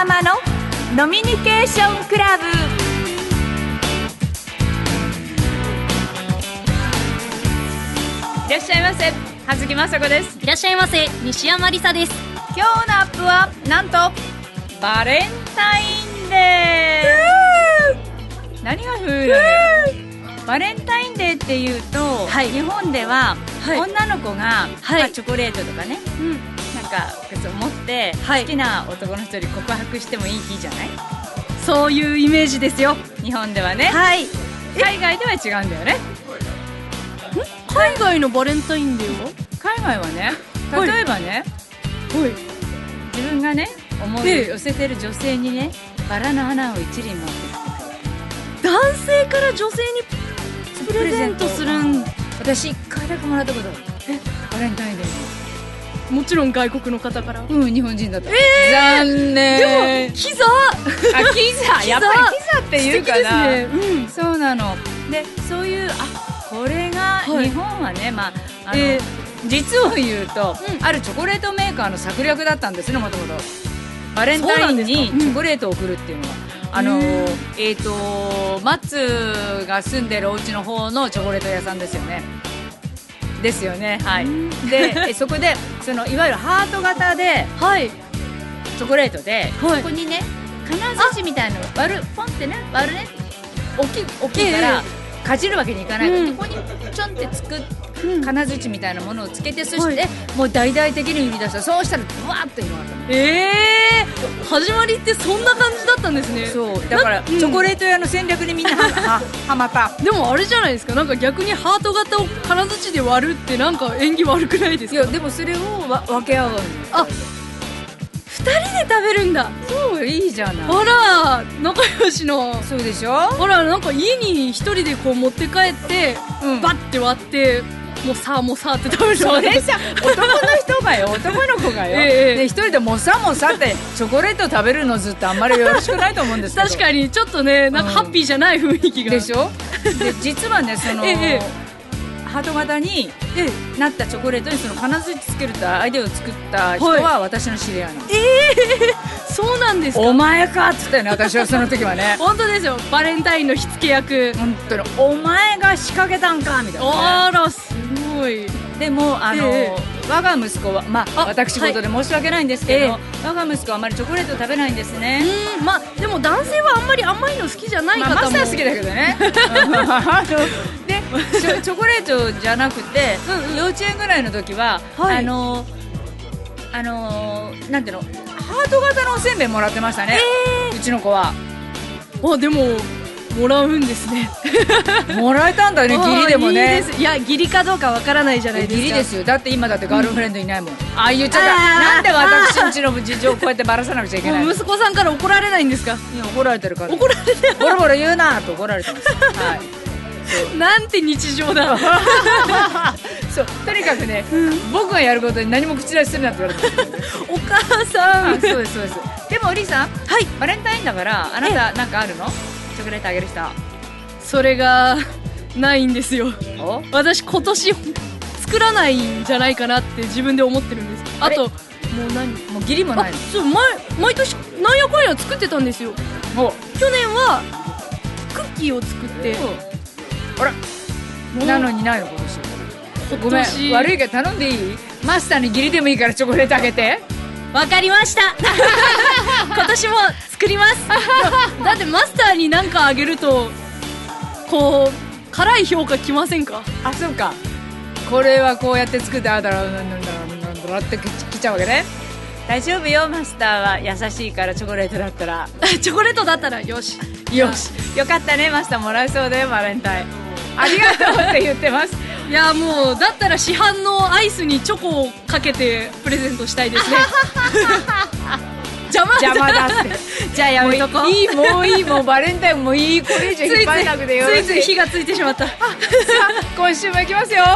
様のノミニケーションクラブ。いらっしゃいませ、葉月雅子です。 いらっしゃいませ、西山里沙です。 今日のアップはなんとバレンタインデー。何が風なのよ。バレンタインデーっていうと、はい、日本では、はい、女の子が、はい、チョコレートとかね、なんか持って、はい、好きな男の人に告白してもいい日じゃない？ そういうイメージですよ、 日本ではね、 はい、 海外では違うんだよね。 海外のバレンタインデーは？ 海外はね、例えばね、はい、自分がね思いを寄せてる女性にね、バラの花を一輪持ってきて、 男性から女性にプレゼントするん。 私1回だけもらったことある。バレンタインデーに。 もちろん外国の方から。 日本人だった、残念。 でもキザキザやっぱりキザって言うかな。 素敵ですね、 そうなので、そういうこれが日本はね、実を言うと、あるチョコレートメーカーの策略だったんですね、もともと。バレンタインにチョコレートを送るっていうのは、マッツが住んでるお家の方のチョコレート屋さんですよね。ですよね、はい。でそこでいわゆるハート型で、はい、チョコレートで、はい、そこにね金槌みたいなの割る、ポンってね割るね、大きいから、かじるわけにいかないから、ここにちょんってつく金槌みたいなものをつけて、そして、もう大々的に売り出した。そうしたらブワーッと広がったの。 始まりってそんな感じだったんですね。 そうだから、チョコレート屋の戦略にみんなはまった。 でもあれじゃないですか、なんか逆にハート型を金槌で割るってなんか縁起悪くないですか？ いやでもそれを分け合うんです。 2人で食べるんだ。 そう、いいじゃない。 あら仲良しの。 そうでしょ。 あら、なんか家に1人でこう持って帰って、バッて割ってもうさって食べる。 それさ、男の人がよ、男の子がよ、で一人でもさってチョコレート食べるのずっとあんまりよろしくないと思うんですけど。 確かにちょっとね、なんかハッピーじゃない雰囲気が、 でしょ。で実はね、ハート型になったチョコレートにその金槌つけるとアイデアを作った人は私の知り合いなの。 そうなんですか。 お前かっつったよね、私はその時はね。 本当ですよ、バレンタインの火付け役。 本当にお前が仕掛けたんかみたいな、ね。 あらすごい。 でも我が息子は私事で申し訳ないんですけど、我が息子はあまりチョコレート食べないんですね。 でも男性はあんまり甘いの好きじゃない方も。 マスター好きだけどね。でチョコレートじゃなくて、幼稚園ぐらいの時は、なんていうの、ハート型のおせんべいもらってましたね、うちの子は。でももらうんですね。 もらえたんだね、義理でもね。 いいです。いや、義理かどうかわからないじゃないですか。 義理ですよ。だって今だってガールフレンドいないもん。言っちゃった。なんで私んちの事情をこうやってばらさなくちゃいけない。 息子さんから怒られないんですか？ いや、怒られてるから。 怒られてる。 ボロボロ言うなと怒られてます。はい。 なんて日常だ。 そう、とにかくね、僕がやることに何も口出しするなって言われてます。 お母さん。 そうです。でもおりさん、バレンタインだからあなたなんかあるの？チョコレートあげる人。 それがないんですよ。私今年作らないんじゃないかなって自分で思ってるんです。あともう義理もないの？そう、毎年なんやかんや作ってたんですよ。去年はクッキーを作って、 あら、なのにないの今年。ごめん、悪いけど頼んでいい？マスターに義理でもいいからチョコレートあげて。 わかりました。今年も作ります。だってマスターに何かあげるとこう辛い評価きませんか？ そうか。これはこうやって作ってなんだってきちゃうわけね。大丈夫よ、マスターは優しいから。チョコレートだったらチョコレートだったらよしよかったね。マスターもらえそうだよ、バレンタイン。ありがとうって言ってます。 いや、もうだったら市販のアイスにチョコをかけてプレゼントしたいですね。邪魔だって。じゃあやめとこう。 もういい、もうバレンタインもいい。これ以上引っ張らなくてよろしい。 つい火がついてしまった。さあ今週も行きますよ。 はい。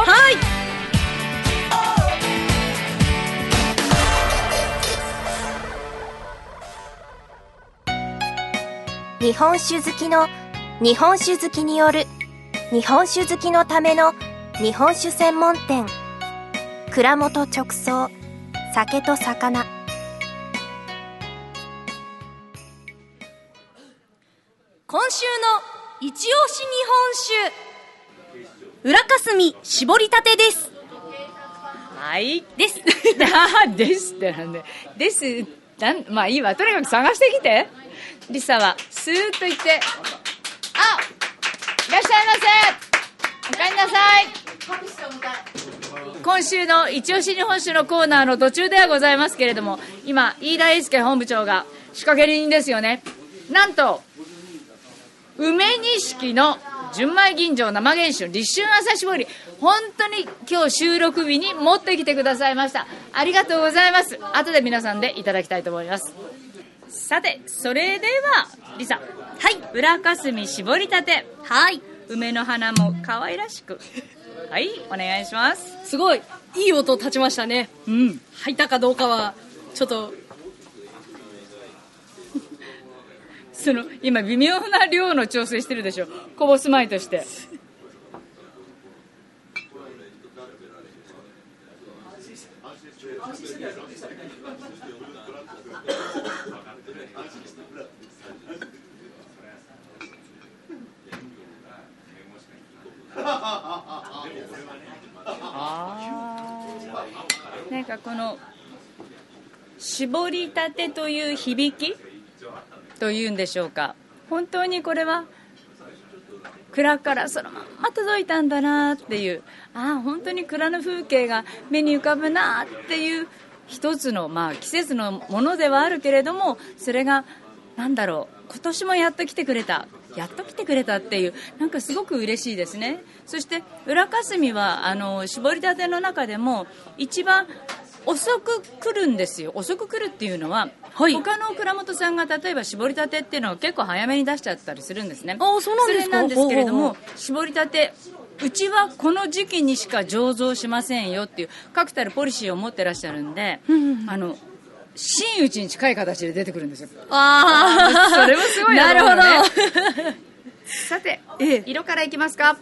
日本酒好きの日本酒好きによる日本酒好きのための日本酒専門店、蔵元直送酒と魚。 週の一押し日本酒、裏霞絞りたてです。 はいです。 ですってなんでですまあいいわ、とにかく探してきて。リサはスーッと行って、あ、いらっしゃいませ、おかえりなさい。今週の一押し日本酒のコーナーの途中ではございますけれども、今飯田英介本部長が仕掛け人ですよね。なんと梅錦の純米吟醸生原酒立春朝搾り、本当に今日収録日に持ってきてくださいました。ありがとうございます。後で皆さんでいただきたいと思います。さて、それではリサ、はい、裏霞絞りたて、はい、梅の花も可愛らしくはい、お願いします。 すごいいい音立ちましたね。うん、入ったかどうかはちょっとその今微妙な量の調整してるでしょ、こぼすまいとして。なんかこの絞りたてという響きというんでしょうか、本当にこれは蔵からそのまま届いたんだなっていう、本当に蔵の風景が目に浮かぶなっていう一つの、季節のものではあるけれども、それがなんだろう、今年もやっと来てくれたっていう、なんかすごく嬉しいですね。そして裏霞は絞りたての中でも一番遅く来るんですよ。遅く来るっていうのは、はい、他の蔵元さんが例えば絞りたてっていうのは結構早めに出しちゃったりするんですね。 そうなんですか。 それなんですけれども、絞りたてうちはこの時期にしか醸造しませんよっていう確たるポリシーを持ってらっしゃるんで、真打ちに近い形で出てくるんですよ。それもすごいな、ね、なるほどさて、色からいきますか。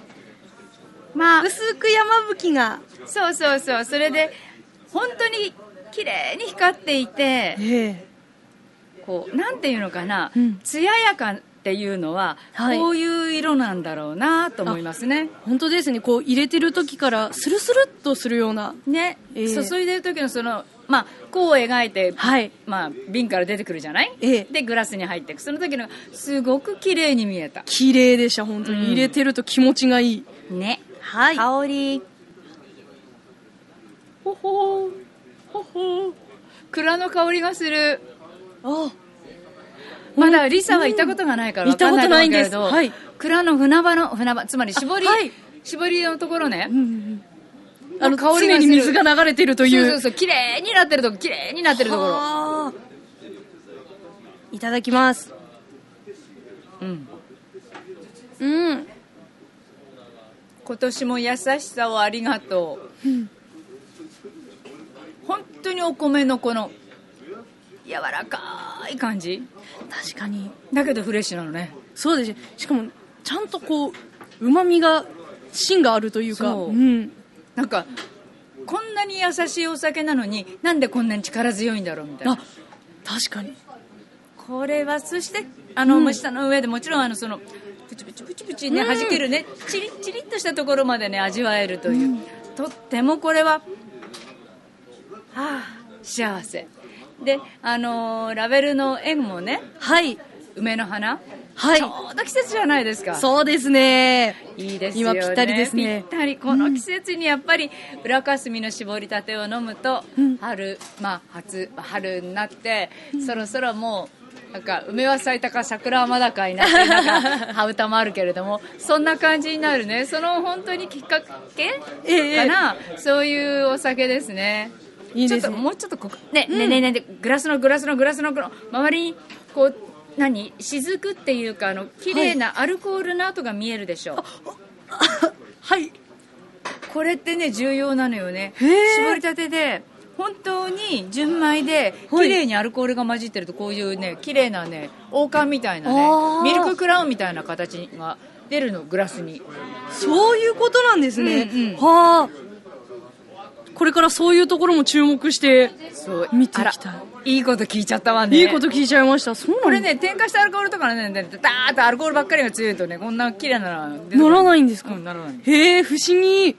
薄く山吹が、 そうそれで本当に綺麗に光っていて、こうなんていうのかな、艶やかっていうのは、こういう色なんだろうなと思いますね。 本当ですね。こう入れてる時からスルスルっとするようなね、注いでる時のその弧を描いて、瓶から出てくるじゃない、でグラスに入っていく、その時のすごく綺麗に見えた。 綺麗でした、本当に、入れてると気持ちがいいね。 はい、 香り、ほほ蔵の香りがする。まだリサは行ったことがないから分かんないと思うけれど、蔵の船場、つまり絞りのところね、 香りが常に水が流れてるという、 そう綺麗になってるところ。 いただきます。 今年も優しさをありがとう。本当にお米のこの柔らかい感じ。 確かに。 だけどフレッシュなのね。 そうです。しかもちゃんとこう旨味が芯があるというか、 なんかこんなに優しいお酒なのになんでこんなに力強いんだろうみたいな。 確かに。 これはそして蒸したの上でもちろんそのプチプチね、弾けるね、チリッチリッとしたところまでね味わえるという、とってもこれは幸せで、ラベルの円もね、梅の花、ちょうど季節じゃないですか。 そうですね。 いいですよね。 今ぴったりですね。 ぴったり、この季節にやっぱり裏霞の絞りたてを飲むと、春になって、そろそろもうなんか梅は咲いたか桜はまだかいなっていうなんか羽歌もあるけれども、そんな感じになるね。その本当にきっかけかな、そういうお酒ですね。いいですね。もうちょっとねグラスの周りにこう雫っていうか綺麗なアルコールの跡が見えるでしょう。これってね重要なのよね。絞りたてで本当に純米で綺麗にアルコールが混じってると、こういうね綺麗なね王冠みたいなねミルククラウンみたいな形が出るの、グラスに。 そういうことなんですね。 これからそういうところも注目して見ていきたい。 いいこと聞いちゃったわね。 いいこと聞いちゃいました。そうなんこれね、添加したアルコールとかね、ダーッとアルコールばっかりが強いとね、こんな綺麗なならないんですか？ ならない。 へえ、不思議。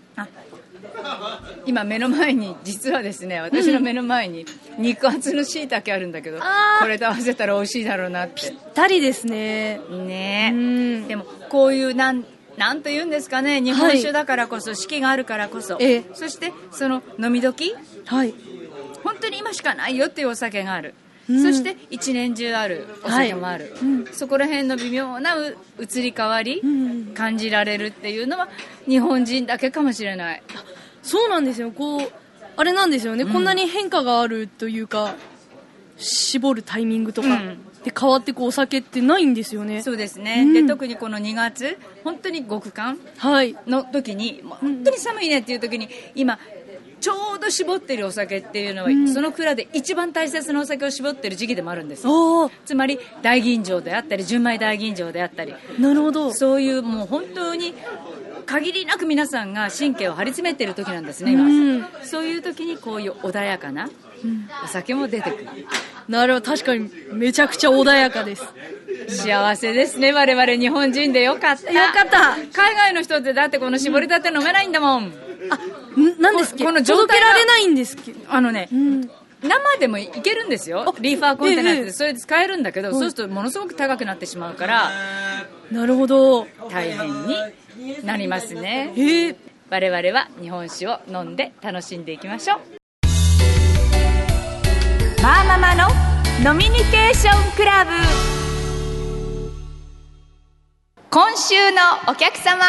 今目の前に、実はですね、私の目の前に肉厚の椎茸あるんだけど、これと合わせたら美味しいだろうなって。 ぴったりですね。 ね。でもこういうなんと言うんですかね、日本酒だからこそ、四季があるからこそ、そしてその飲み時、本当に今しかないよっていうお酒がある、そして一年中あるお酒もある、そこら辺の微妙な移り変わり、感じられるっていうのは日本人だけかもしれない。 そうなんですよ。こうあれなんですよね、こんなに変化があるというか、絞るタイミングとかで変わってこうお酒ってないんですよね。 そうですね、で特にこの2月本当に極寒の時に、本当に寒いねっていう時に今ちょうど絞ってるお酒っていうのは、その蔵で一番大切なお酒を絞ってる時期でもあるんです。つまり大吟醸であったり純米大吟醸であったり、 なるほど、そういうもう本当に限りなく皆さんが神経を張り詰めてる時なんですね今、そういう時にこういう穏やかなお酒も出てくる。 なるほど、確かにめちゃくちゃ穏やかです。 幸せですね、我々日本人でよかった。 よかった。 海外の人ってだってこの絞りたて飲めないんだもん。 なんですっけ、 この状態届けられないんですけど、 生でもいけるんですよ、リーファーコンテナってそれで使えるんだけど、そうするとものすごく高くなってしまうから、 なるほど、 大変になりますね。我々は日本酒を飲んで楽しんでいきましょう。マーママの飲みニケーションクラブ。今週のお客様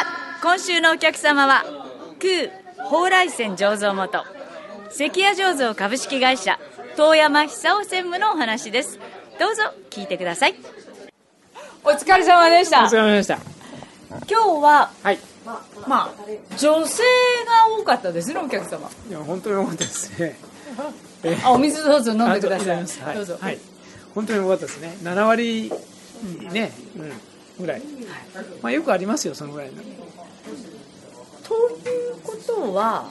は空蓬莱泉醸造元関谷醸造株式会社遠山久夫専務のお話です。どうぞ聞いてください。お疲れ様でした。 お疲れ様でした。 今日は、女性が多かったですね、お客様。 いや本当に多かったですね。 お水どうぞ飲んでください。どうぞ。 本当に多かったですね。7割ね、ぐらい。よくありますよ、そのぐらいの。 ということは、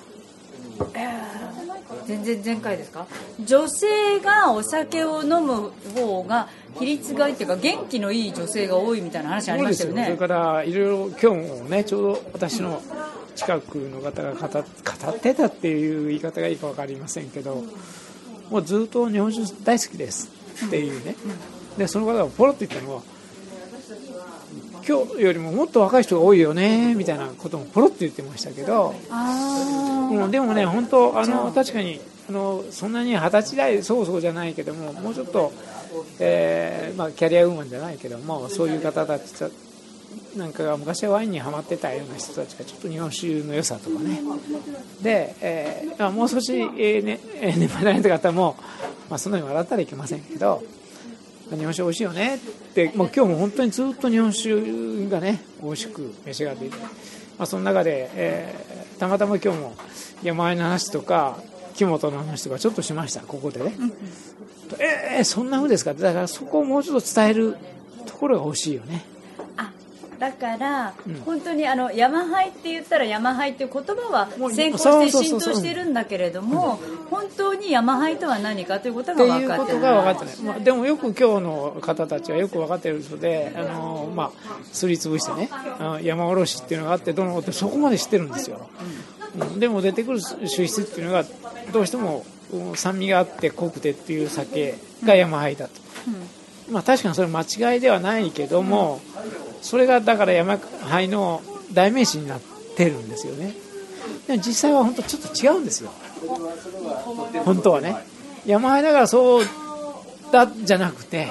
全然前回ですか、女性がお酒を飲む方が比率がいいっていうか元気のいい女性が多いみたいな話ありましたよね。 それからいろいろ今日もね、ちょうど私の近くの方が語ってたっていう言い方がいいか分かりませんけど、もうずっと日本酒大好きですっていうね、でその方がポロッと言ったのは、今日よりももっと若い人が多いよねみたいなこともポロッと言ってましたけど、でもね、本当確かにそんなに20歳代そうじゃないけども、もうちょっと、キャリアウーマンじゃないけども、そういう方たちなんかが昔はワインにハマってたような人たちがちょっと日本酒の良さとかねで、もう少し、年配られた方も、そんなに笑ったらいけませんけど、日本酒美味しいよねって、もう今日も本当にずっと日本酒がね美味しく召し上がっていて、その中で、たまたま今日も山あいの話とか木本の話とかちょっとしました、ここでね。そんな風ですかって。だからそこをもうちょっと伝えるところが欲しいよね。 だから、本当に山ハイって言ったら山ハイっていう言葉は先行して浸透してるんだけれども、本当に山ハイとは何かということが分かってない。 っていうことが分かってない。でもよく今日の方たちはよく分かっているので、すりつぶしてね、山おろしっていうのがあってどのってそこまで知ってるんですよ。でも出てくる酒質っていうのがどうしても酸味があって濃くてっていう酒が山ハイだと。確かにそれ間違いではないけども、それがだから山ハイの代名詞になってるんですよね。でも実際は本当ちょっと違うんですよ、本当はね。山ハイだからそうだじゃなくて、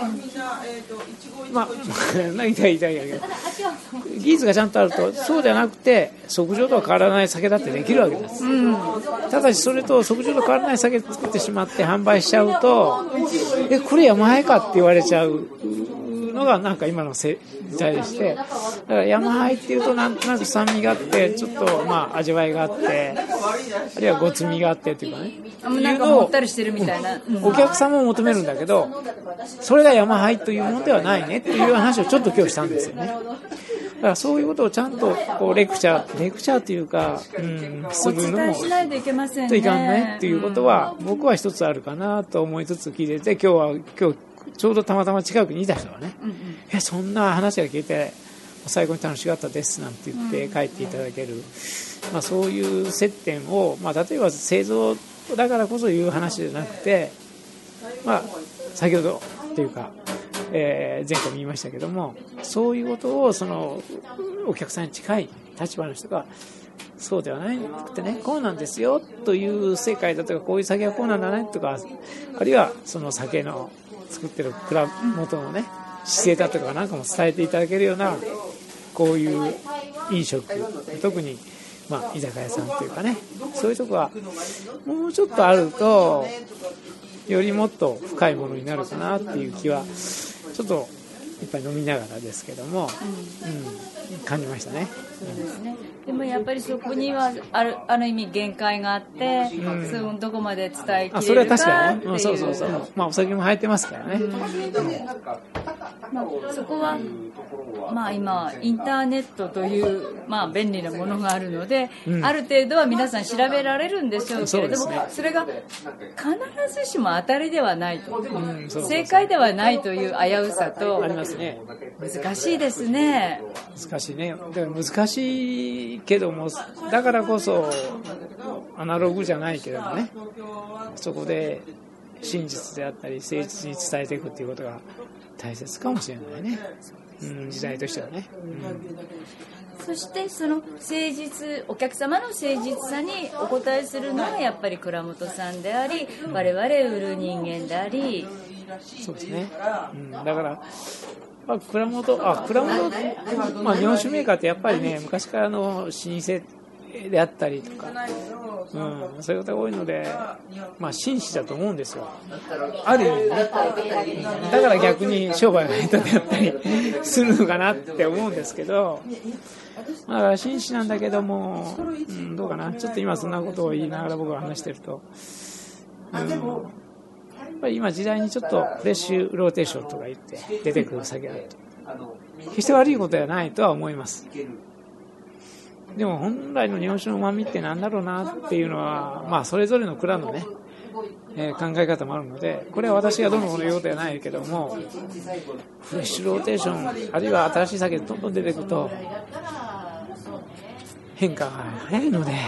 技術がちゃんとあるとそうじゃなくて、測定とは変わらない酒だってできるわけです、ただしそれと測定と変わらない酒作ってしまって販売しちゃうと、これ山ハイかって言われちゃうのがなんか今の時代でして、だから山ハイっていうとなんとなく酸味があってちょっと味わいがあって、あるいはごつみがあってっていうかね、 なんかもったりしてるみたいな、 お客さんも求めるんだけど、それが山ハイというものではないねっていう話をちょっと今日したんですよね。 だからそういうことをちゃんとこうレクチャーというか、するのもお伝えしないといけませんね。 といかんねっていうことは、僕は一つあるかなと思いつつ聞いてて、今日ちょうどたまたま近くにいた人がね、そんな話が聞いて最後に楽しかったですなんて言って帰っていただける、そういう接点を、例えば製造だからこそ言う話じゃなくて、先ほどというか、前回も言いましたけども、そういうことをそのお客さんに近い立場の人がそうではなくてね、こうなんですよという世界だとか、こういう酒はこうなんだねとか、あるいはその酒の作ってる蔵元のね姿勢だとかなんかも伝えていただけるような、こういう飲食、特に居酒屋さんというかね、そういうとこはもうちょっとあるとよりもっと深いものになるかなっていう気はちょっといっぱい飲みながらですけども、感じましたね。 でもやっぱりそこにはある意味限界があって、そのどこまで伝えきれるかっていう。 それは確かにね、そう、お酒も入ってますからね。 そこは今インターネットという便利なものがあるので、ある程度は皆さん調べられるんでしょうけれども、それが必ずしも当たりではないと、正解ではないという危うさとありますね。 難しいですね。 難しいね。だから難しいけども、だからこそアナログじゃないけどもね、そこで真実であったり誠実に伝えていくっていうことが大切かもしれないね。時代としてはね。 そしてその誠実、お客様の誠実さにお応えするのはやっぱり蔵元さんであり、我々売る人間であり。 そうですね。だから蔵元、日本酒メーカーってやっぱりね、昔からの老舗であったりとか、そういうことが多いので、紳士だと思うんですよ。ある意味ね。だから逆に商売が下手であったりするのかなって思うんですけど、紳士なんだけども、どうかな。ちょっと今そんなことを言いながら僕が話してると、やっぱり今時代にちょっとフレッシュローテーションとか言って出てくる酒だと決して悪いことではないとは思います。でも本来の日本酒の旨味って何だろうなっていうのは、それぞれの蔵のね、考え方もあるので、これは私がどのもの言うことではないけども、フレッシュローテーションあるいは新しい酒がどんどん出てくると変化が早いので、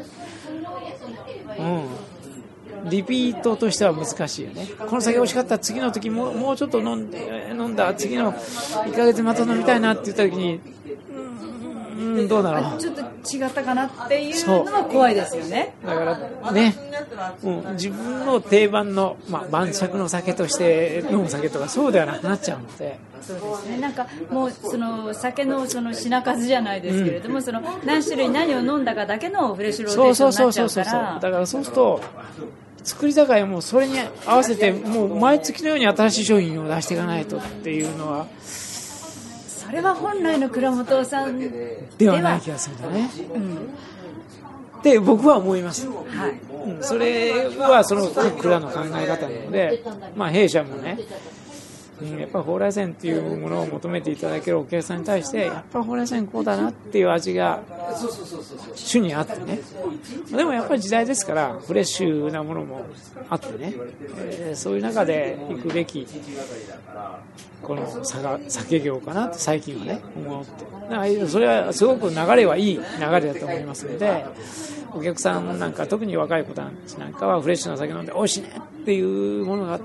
リピートとしては難しいよね。この酒美味しかった、次の時もうちょっと飲んだ、次の1ヶ月また飲みたいなって言った時に、どうだろう、 ちょっと違ったかなっていうのは怖いですよね。 だからね、自分の定番の、晩酌の酒として飲む酒とかそうではなくなっちゃうので。 そうですね。なんかもうその酒のその品数じゃないですけれども、その何種類何を飲んだかだけのフレッシュローテーションになっちゃうから。 だからそうすると作り酒屋もそれに合わせてもう毎月のように新しい商品を出していかないとっていうのは、 それは本来の蔵元さんではない気がするんだね。って僕は思います。それはその各蔵の考え方なので、弊社もね、やっぱり蓬莱泉っていうものを求めていただけるお客さんに対して、やっぱり蓬莱泉こうだなっていう味が主にあってね。でもやっぱり時代ですからフレッシュなものもあってね、そういう中で行くべきこの酒業かなって最近はね思って、それはすごく流れはいい流れだと思いますので、お客さんなんか特に若い子たちなんかはフレッシュな酒飲んで美味しいねっていうものがあって、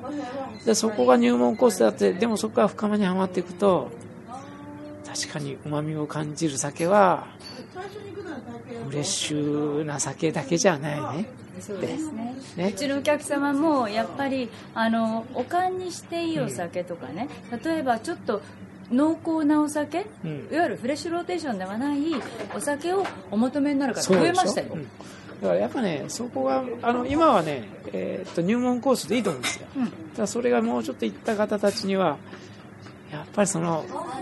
そこが入門コースだって、でもそこから深まにはまっていくと確かに旨味を感じる酒はフレッシュな酒だけじゃないね。 そうですね。うちのお客様もやっぱりお燗にしていいお酒とかね、例えばちょっと濃厚なお酒、いわゆるフレッシュローテーションではないお酒をお求めになる方増えましたよ。 だからやっぱね、そこが今はね、入門コースでいいと思うんですよ。ただそれがもうちょっといった方たちにはやっぱりその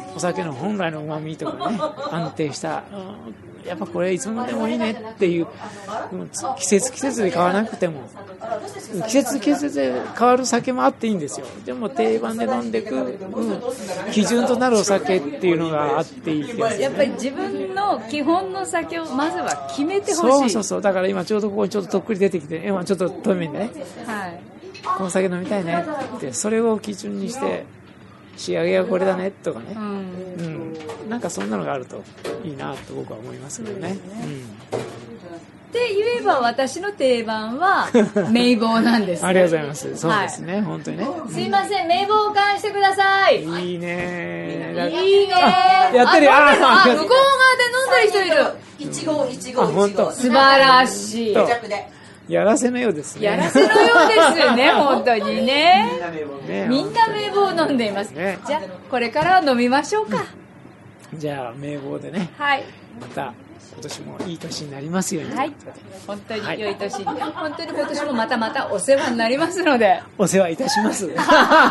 お酒の本来の旨味とかね、安定した、やっぱこれいつまでもいいねっていう、季節で買わなくても、季節で変わる酒もあっていいんですよ。でも定番で飲んでいく、基準となるお酒っていうのがあっていいですよね。 やっぱり自分の基本の酒をまずは決めてほしい。 そう。だから今ちょうどここにちょっととっくり出てきて、今ちょっと遠目にね、はい、この酒飲みたいねって、それを基準にして、仕上げはこれだねとかね、なんかそんなのがあるといいなと僕は思いますけどね。 って言えば私の定番は名簿なんです。 ありがとうございます。そうですね、本当にね。 すいません、名簿を返してください。 いいね。 いいね。 やってるよ。 向こう側で飲んでる人いる。 いちご。 素晴らしい。 やらせのようですね。 やらせのようですね、本当にね。みんな名簿を飲んでいます。じゃあ、これからは飲みましょうか。 じゃあ、名簿でね。 はい。 また、今年もいい年になりますように。 はい。本当に良い年に。本当に今年もまたお世話になりますので。 お世話いたします。ひどい。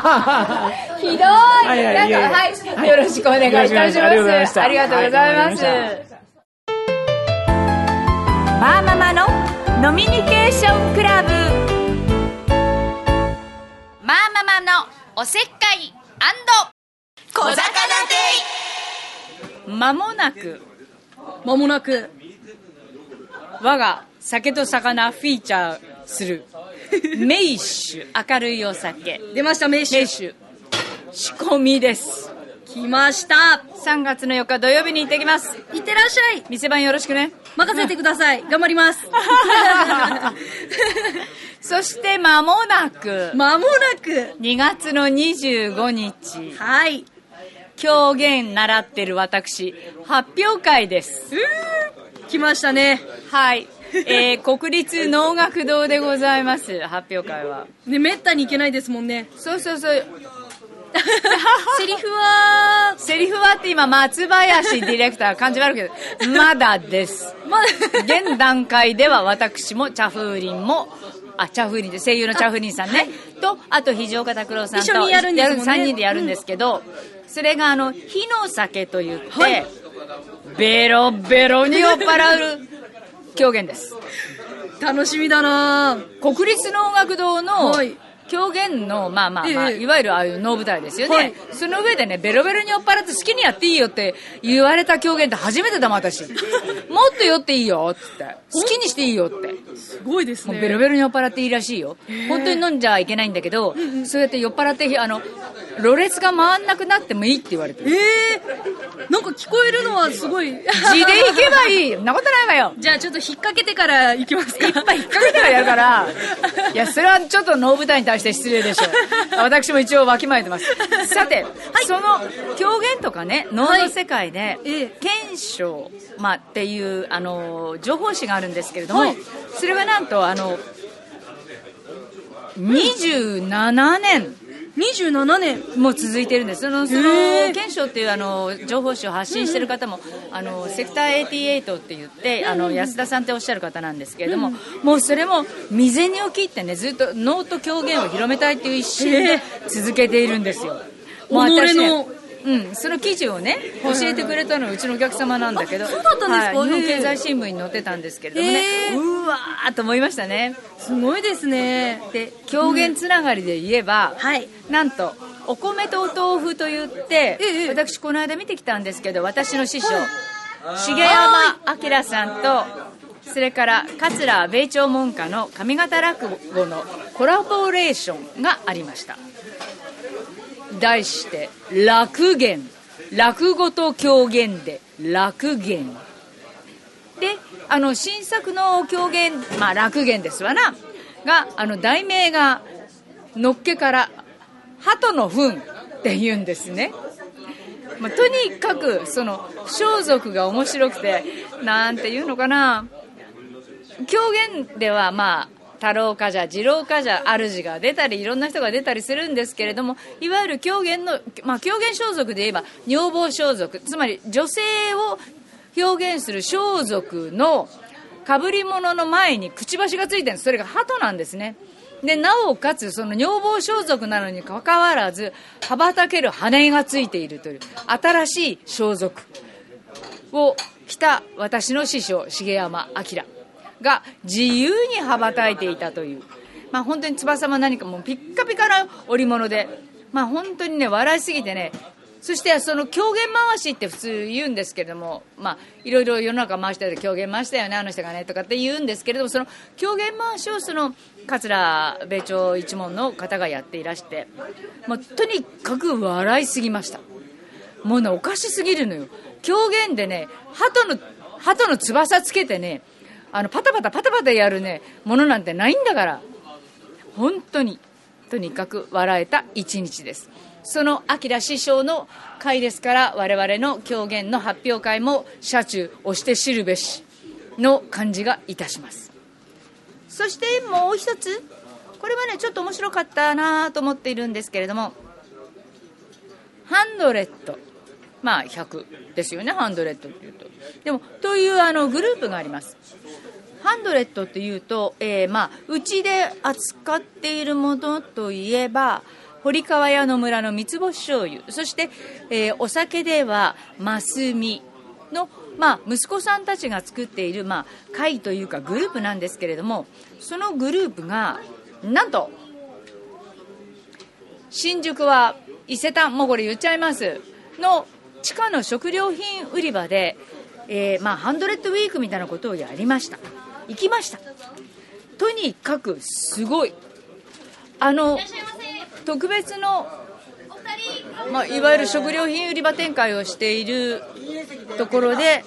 はい。よろしくお願いいたします。ありがとうございます。 バーママの飲みニケーションクラブ。 ママのおせっかい&小魚デイ。間もなく我が酒と魚フィーチャーする名酒、明るいお酒出ました。名酒仕込みです。 来ました。 3月の4日土曜日に行ってきます。 いってらっしゃい。 店番よろしくね。 任せてください。頑張ります。 そして間もなく2月の25日、 はい、 狂言習ってる私発表会です。 来ましたね。 はい、国立能楽堂でございます。発表会はね、めったに行けないですもんね。 そうセリフはって今松林ディレクター感じ悪いけどまだです現段階では私も茶風鈴で声優の茶風鈴さんね、はい、とあと肘岡拓郎さんと一緒にやるんですもんね。 3人でやるんですけど、それが火の酒といって、はい、ベロベロに酔っ払う狂言です。 楽しみだな。 国立能楽堂の、はい、狂言のいわゆるああいう能舞台ですよね、はい、その上でねベロベロに酔っ払って好きにやっていいよって言われた狂言って初めてだもん私。もっと酔っていいよって好きにしていいよって。 すごいですね。 もうベロベロに酔っ払っていいらしいよ。本当に飲んじゃいけないんだけど、そうやって酔っ払ってろれつが回んなくなってもいいって言われてる。 なんか聞こえるのはすごい。 地で行けばいい。そんなことないわよ。 じゃあちょっと引っ掛けてから行きますか。 いっぱい引っ掛けてからやるからいやそれはちょっと能舞台に対して失礼でしょ私も一応わきまえてます。さて、はい、その狂言とかね能の世界で、剣章、っていう情報誌があるんですけれども、それはなんと27年もう続いてるんです。その剣章っていう情報誌を発信してる方もセクター88って言って安田さんっておっしゃる方なんですけれども、もうそれも未然を切ってねずっと能と狂言を広めたいっていう一心で続けているんですよ。もう私ねその記事をね教えてくれたのはうちのお客様なんだけど、 そうだったんですか。 日本経済新聞に載ってたんですけれどもね、うわーと思いましたね。 すごいですね。 で狂言つながりで言えば、なんとお米とお豆腐と言って、私この間見てきたんですけど、私の師匠、重山明さんとそれから桂米朝門下の上方落語のコラボレーションがありました。題して落言、落語と狂言で落言で、新作の狂言、落言ですわなが題名がのっけから鳩の糞って言うんですね。とにかくその装束が面白くて、なんていうのかな、狂言では太郎冠者、次郎冠者、主が出たりいろんな人が出たりするんですけれども、いわゆる狂言の、狂言装束で言えば女房装束、つまり女性を表現する装束の被り物の前にくちばしがついてるんです。それが鳩なんですね。 でなおかつその女房装束なのにかかわらず羽ばたける羽がついているという新しい装束を着た私の師匠重山明が自由に羽ばたいていたという、本当に翼も何かもうピッカピカな織物で、本当にね笑いすぎてね。そしてその狂言回しって普通言うんですけれども、いろいろ世の中回したで狂言回したよねあの人がねとかって言うんですけれども、その狂言回しをその桂米朝一門の方がやっていらして、もうとにかく笑いすぎました。もうねおかしすぎるのよ。狂言でね鳩の翼つけてねパタパタやるねものなんてないんだから、本当にとにかく笑えた一日です。その明師匠の会ですから、我々の狂言の発表会も車中押して知るべしの感じがいたします。そしてもう一つ、これはねちょっと面白かったなと思っているんですけれども、ハンドレット、100ですよね、ハンドレットっていうと。でもというグループがあります。ハンドレットっていうと、うちで扱っているものといえば堀川屋の村の三つ星醤油、そして、お酒ではマスミの、息子さんたちが作っている、会というかグループなんですけれども、そのグループがなんと新宿は伊勢丹、もうこれ言っちゃいますの地下の食料品売り場で、ハンドレッドウィークみたいなことをやりました。行きました。とにかくすごい特別の、いわゆる食料品売り場展開をしているところで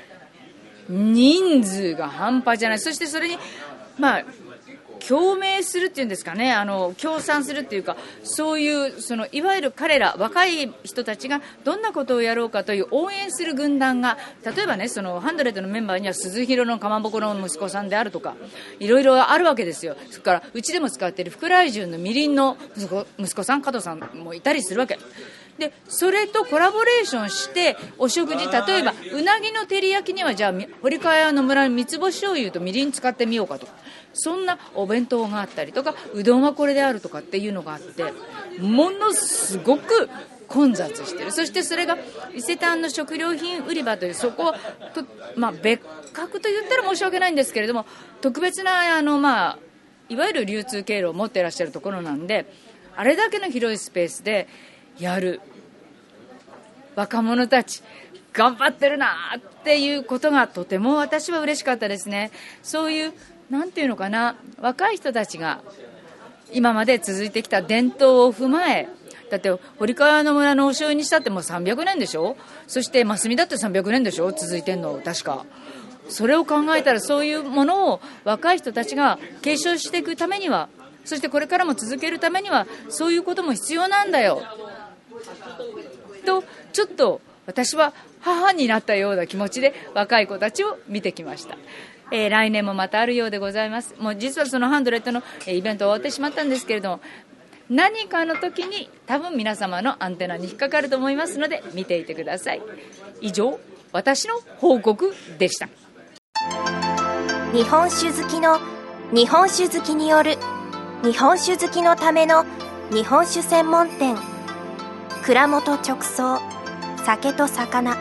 人数が半端じゃない。そしてそれに共鳴するっていうんですかね、協賛するっていうか、そういういわゆる彼ら若い人たちがどんなことをやろうかという応援する軍団が、例えばねそのハンドレットのメンバーには鈴廣のかまぼこの息子さんであるとかいろいろあるわけですよ。それからうちでも使っている福来順のみりんの息子さん加藤さんもいたりするわけで、それとコラボレーションしてお食事、例えばうなぎの照り焼きにはじゃあ堀川屋の村の三つ星醤油とみりん使ってみようかとか、そんなお弁当があったりとか、うどんはこれであるとかっていうのがあって、ものすごく混雑してる。そしてそれが伊勢丹の食料品売り場という、そこは別格と言ったら申し訳ないんですけれども、特別ないわゆる流通経路を持っていらっしゃるところなんで、あれだけの広いスペースでやる若者たち頑張ってるなっていうことがとても私は嬉しかったですね。そういうなんていうのかな、若い人たちが今まで続いてきた伝統を踏まえ、だって堀川の村のお醤油にしたってもう300年でしょ、そしてマスミだって300年でしょ、続いてんの確か。それを考えたらそういうものを若い人たちが継承していくためには、そしてこれからも続けるためにはそういうことも必要なんだよと、ちょっと私は母になったような気持ちで若い子たちを見てきました。来年もまたあるようでございます。もう実はそのハンドレットのイベント終わってしまったんですけれども、何かの時に多分皆様のアンテナに引っかかると思いますので見ていてください。以上、私の報告でした。 日本酒好きの日本酒好きによる日本酒好きのための日本酒専門店、蔵元直送酒と魚。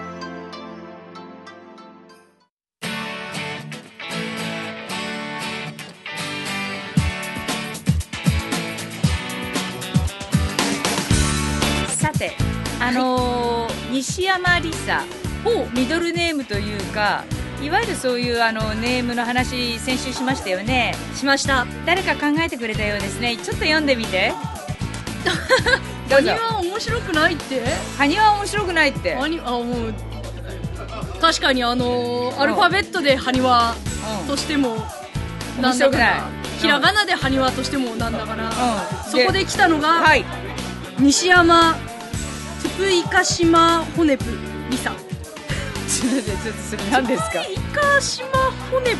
さて、西山理沙をミドルネームというか、いわゆるそういうネームの話先週しましたよね。 しました。 誰か考えてくれたようですね。ちょっと読んでみて。 カニは面白くないって？ カニは面白くないって。 もう確かにアルファベットでハニワとしてもなんだから、ひらがなでハニワとしてもなんだから、そこで来たのが、はい、西山トゥプイカシマホネプリサ。 ちょっとそれ何ですか？ トゥプイカシマホネプ。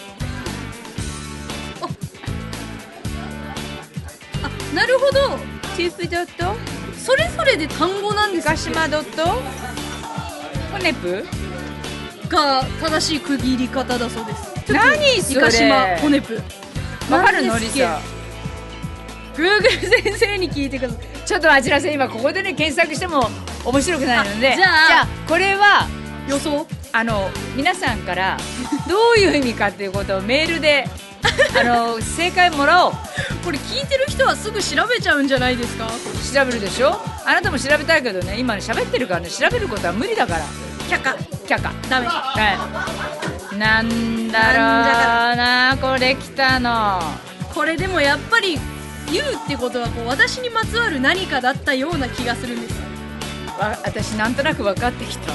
なるほど。 トゥープドット、 それぞれで単語なんですか？シマドットホネプが正しい区切り方だそうです。 何それ？ イカシマホネプ。 わかるの？リサ。 Google 先生に聞いてください。 ちょっとあちらせん、今ここでね検索しても面白くないので、 じゃあこれは予想皆さんからどういう意味かっていうことをメールで正解もらおう。 これ聞いてる人はすぐ調べちゃうんじゃないですか。 調べるでしょ。あなたも調べたいけどね、今ね喋ってるからね、調べることは無理だから。 却下ダメ。 はい、なんだろうな、これ来たの。 これでもやっぱり言うってことはこう私にまつわる何かだったような気がするんです。 私なんとなく分かってきた。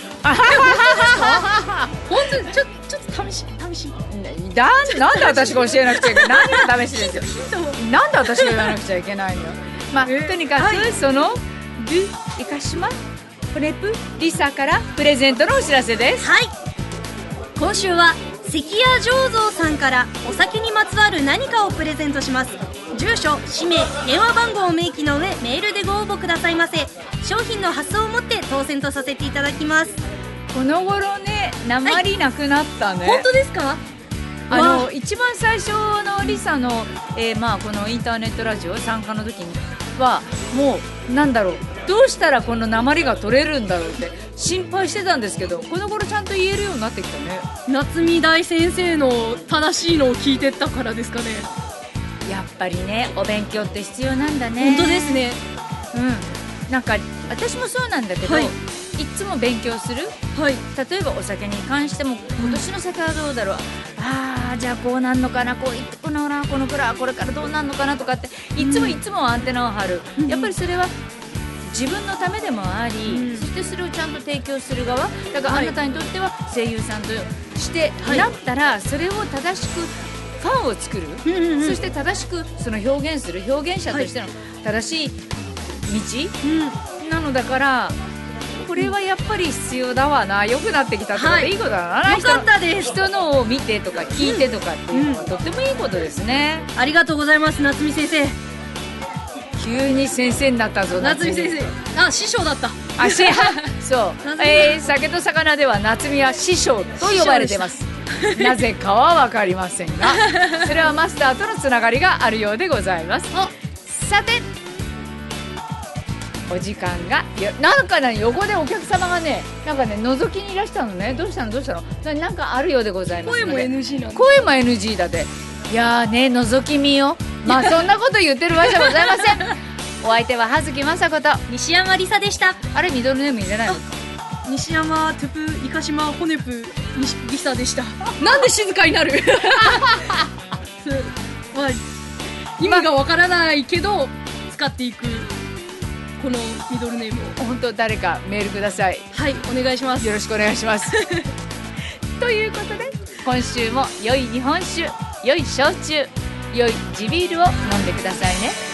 本当にちょっと試しなんで私が教えなくちゃいけない。何が試しですよ。なんで私が言わなくちゃいけないの。まあ、とにかく、そのイカシマフレプリサからプレゼントのお知らせです。 はい、今週は関谷醸造さんからお酒にまつわる何かをプレゼントします。住所、氏名、電話番号を明記の上メールでご応募くださいませ。商品の発送をもって当選とさせていただきます。 この頃ね、鉛なくなったね。 本当ですか。 一番最初のリサの、このインターネットラジオ参加の時にはもうなんだろう、どうしたらこの鉛が取れるんだろうって心配してたんですけど、この頃ちゃんと言えるようになってきたね。 夏美大先生の正しいのを聞いてったからですかね。 やっぱりね、お勉強って必要なんだね。 本当ですね。 なんか私もそうなんだけど、いつも勉強する。例えばお酒に関しても今年の酒はどうだろう、じゃあこうなんのかな、こういってこのな、このくらいこれからどうなんのかなとかっていつもアンテナを張る。やっぱりそれは自分のためでもあり、そしてそれをちゃんと提供する側だから、あなたにとっては声優さんとしてなったら、それを正しくファンを作る、そして正しくその表現する表現者としての正しい道、なのだからこれはやっぱり必要だわな。良くなってきたってことでいいことだな。 よかったです。 人のを見てとか聞いてとかっていうのはとってもいいことですね。 ありがとうございます、夏美先生。 急に先生になったぞ。 夏美先生、師匠だった。 そう、酒と魚では夏美は師匠と呼ばれてます。なぜかは分かりませんが、それはマスターとのつながりがあるようでございます。さて、お時間がなんかね、横でお客様がね、なんかね覗きにいらしたのね。どうしたのなんかあるようでございますので。 声も NG なんで。 声も NG だって。いやーね、覗き見よ。まあそんなこと言ってるわけじゃございません。お相手は葉月雅子と西山りさでした。 あれ、ミドルネーム入れないの。 西山トゥプイカシマホネプリサでした。なんで静かになる。意味がわからないけど使っていくこのミドルネームを。 本当、誰かメールください。 はい、お願いします。 よろしくお願いします。ということで、今週も良い日本酒、良い焼酎、良い地ビールを飲んでくださいね。